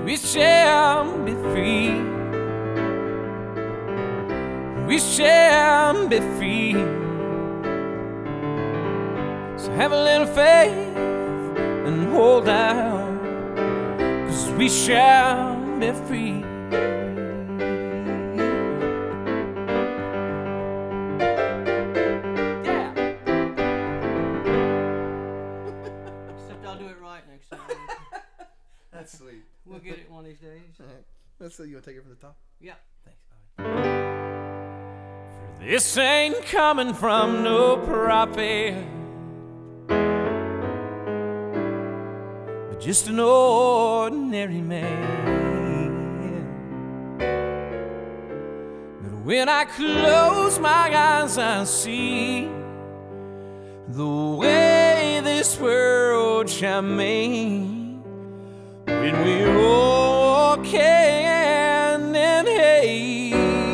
We shall be free. We shall be free. So have a little faith and hold out, 'cause we shall be free. Yeah. Except I'll do it right next time. That's sweet. We'll get it one of these days. All right. Let's see. You want to take it from the top? Yeah. Thanks. For this ain't coming from no prophet, but just an ordinary man. But when I close my eyes, I see the way this world shall make when we're all hand in hand.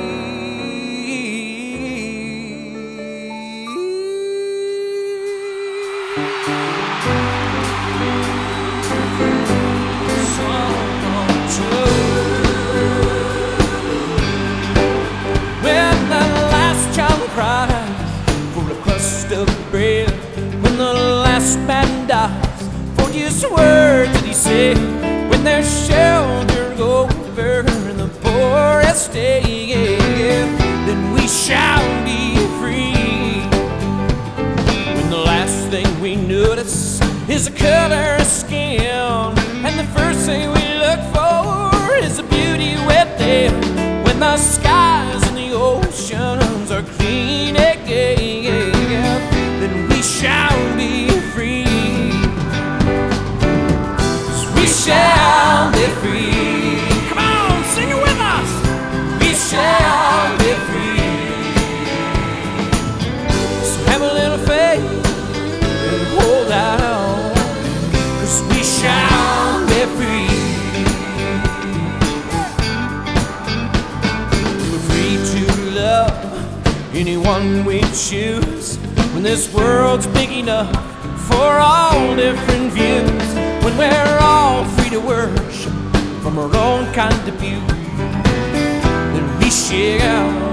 When the last child cries for a crust of bread, when the last man dies for just words that he said, when there's shelter over the poorest day, then we shall be free. When the last thing we notice is the color of skin, and the first thing we look for is the beauty within. When the skies and the oceans are clean again, then we shall be free. We shall be free. Come on, sing it with us. We shall be free. So have a little faith and hold out, 'cause we shall be free. We're free to love anyone we choose, when this world's big enough for all different views, when we're all free to worship from our own kind of view, then we shall